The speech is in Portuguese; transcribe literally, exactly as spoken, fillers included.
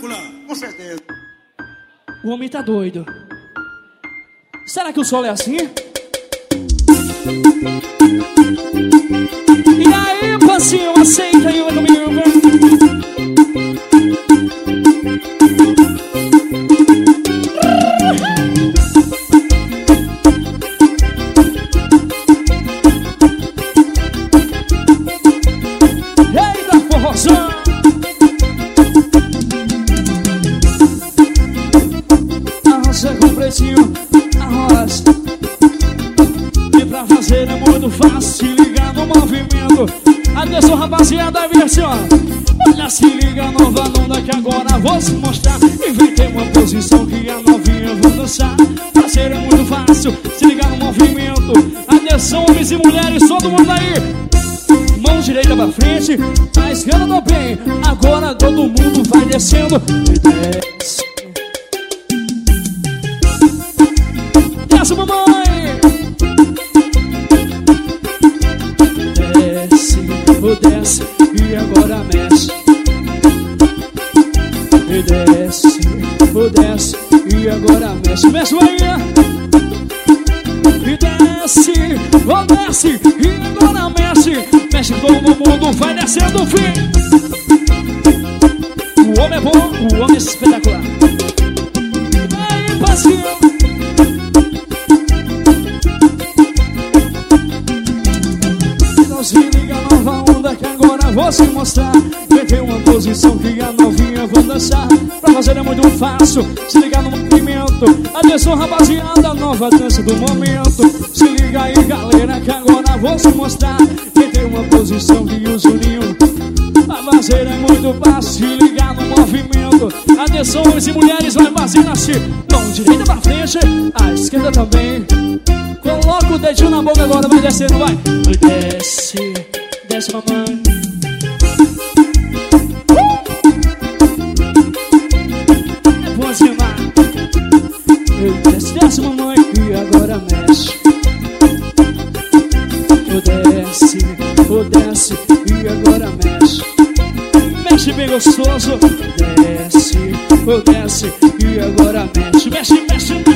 espetacular, com certeza. O homem tá doido. Será que o solo é assim? E aí, passinho, aceita aí comigo. Eita, forrozão. Arrocha com pretinho, arrocha. E pra fazer é muito fácil, se ligar no movimento. Atenção, rapaziada, versão. Olha, se liga, nova onda que agora vou se mostrar. Inventei uma posição que a novinha vou dançar. Fazer é muito fácil, se ligar no movimento. Atenção, homens e mulheres, todo mundo aí. Mão direita pra frente, a esquerda também. Agora todo mundo vai descendo e desce. Desce, mamãe. Desce, oh, desce, e agora mexe. E desce, oh, desce, e agora mexe. Mexe aí. E desce, oh, desce, e agora mexe. Mexe, todo mundo vai descendo, fim. O homem é bom, o homem é espetacular. Aí, passinho. Então se liga, nova onda que agora vou se mostrar. Peguei uma posição que a novinha vou dançar. Pra fazer é muito fácil, se ligar no movimento. Atenção, rapaziada, nova dança do momento. Se liga aí, galera, que agora vou se mostrar. Peguei uma posição que o Juninho. Pra fazer é muito fácil, se ligar no movimento. Atenção, homens e mulheres, vai fazendo assim. Mão direita pra frente, a esquerda também. Coloca o dedinho na boca agora, vai descendo, vai. Desce, desce, mamãe. É bom assim, vai. Desce, desce, mamãe, e agora mexe. Desce, oh, desce, e agora mexe. Mexe bem gostoso. Desce, oh, desce, e agora mexe. Mexe, mexe,